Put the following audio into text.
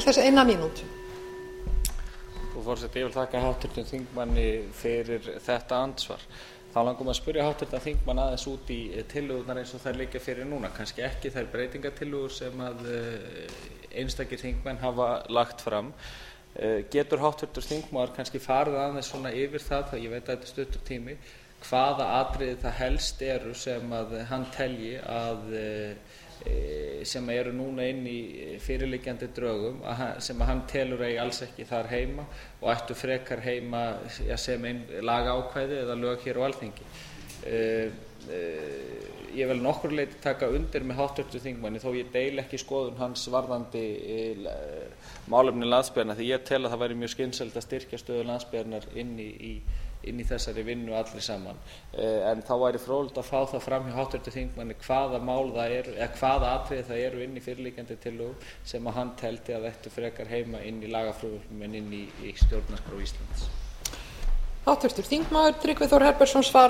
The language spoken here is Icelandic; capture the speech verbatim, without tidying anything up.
til þess eina mínútu. Frú forseti, ég vil þakka háttvirtum þingmanni fyrir þetta andsvar. Þá langar maður að spyrja háttvirtan þingmann aðeins út í tillögurnar eins og þær liggja fyrir núna, kannski ekki þær breytingatillögur sem að einstakir þingmenn hafa lagt fram. Getur háttvirtur þingmaður kannski farið aðeins svona yfir það, það ég veit að þetta er stuttur tími, hvaða atriði það helst eru sem að hann telji að sem eru núna inn í fyrirliggjandi drögum sem að hann telur eigi alls ekki þar heima og ættu frekar heima ja, sem einn lagaákvæði eða lög hér á Alþingi. Uh, uh, ég vil nokkur leyti taka undir með háttvirtu þingmanni þó ég deili ekki skoðun hans varðandi uh, málefni landsbyggðarinnar því ég tel að það væri mjög skynsamlegt að styrkja stöðu landsbyggðarinnar inn í, í inn í þessari vinnu allir saman. Uh, en þá væri fróðlegt að fá það fram hjá háttvirtu þingmanni hvaða mál það eru, eða hvaða atriði það eru inn í fyrirliggjandi tillögum sem að hann teldi að ættu frekar heima inn í lagafrumvörpum en inn í, í stjórnarskrá Íslands. Háttvirtur þingmaður Tryggvi Þór Herbertsson svarar